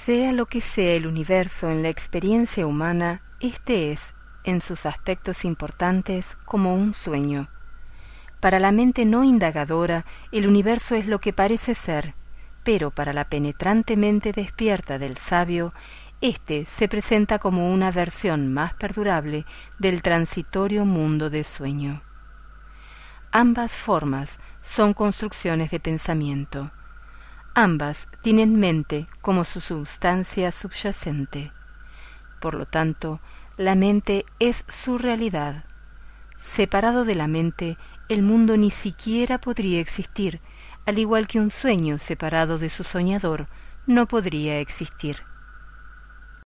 Sea lo que sea el universo en la experiencia humana, este es, en sus aspectos importantes, como un sueño. Para la mente no indagadora, el universo es lo que parece ser, pero para la penetrante mente despierta del sabio, éste se presenta como una versión más perdurable del transitorio mundo de sueño. Ambas formas son construcciones de pensamiento. Ambas tienen mente como su substancia subyacente. Por lo tanto, la mente es su realidad. Separado de la mente, el mundo ni siquiera podría existir, al igual que un sueño separado de su soñador no podría existir.